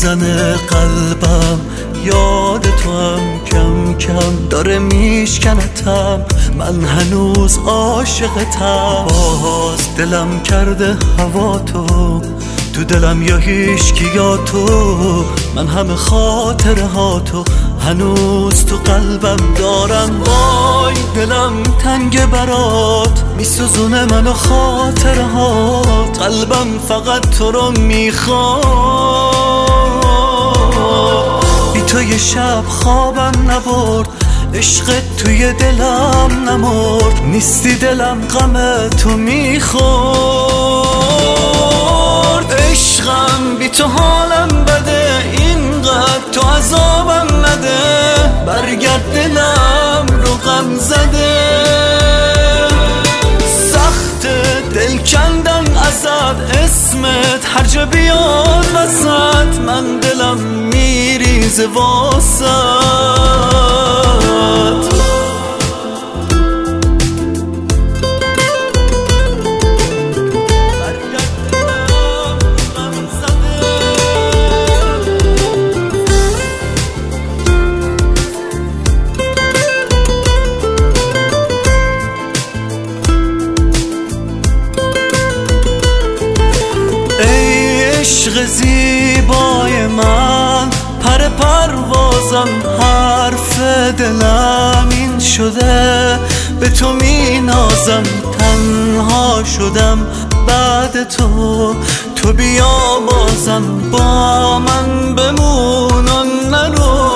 میزنه قلبم، یاد تو هم کم کم داره میشکنتم، من هنوز عاشقتم. باز دلم کرده هوا تو دلم یا هیچکی یا تو، من همه خاطره ها تو هنوز تو قلبم دارم. وای دلم تنگ برات، میسوزونه منو خاطره هات، قلبم فقط تو رو میخواد. بی تو یه شب خوابم نبرد، عشقت توی دلم نمرد، نیستی دلم غم تو میخورد. عشقم بی تو حالم بده، اینقدر تو عذابم نده، برگرد دلم رو غم زده. سخت دل کندن ازت، اسمت هر جا بیاد وسط، من دلم میریزه واسط. عشق زیبای من، پر پروازم، حرف دلم این شده، به تو می نازم، تنها شدم بعد تو بیا بازم با من بمون و نرو.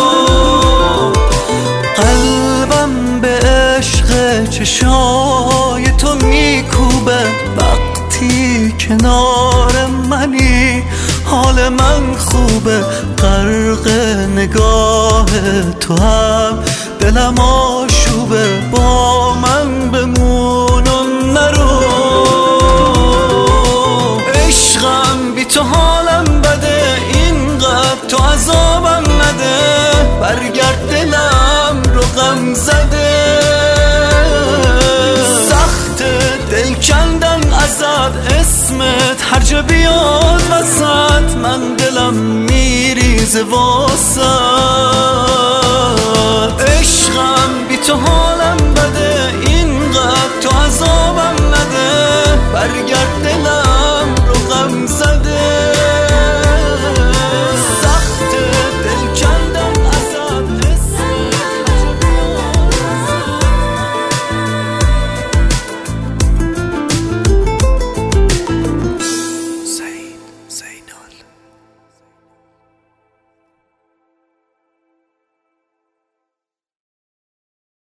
قلبم به عشق چشای تو میکوبه، وقتی کنار منی حال من خوبه، غرق نگاه تو هم دلم آشوبه، با من بمون و نرو. عشقم بی تو حالم بده، اینقدر تو عذابم نده، برگرد دلم رو غم زده. سخت دل کندن ازت، اسمت هر جا بیاد وسط، من دلم میریزه واسط. عشقم بی تو حالم بده، اینقدر تو عذابم نده، برگرد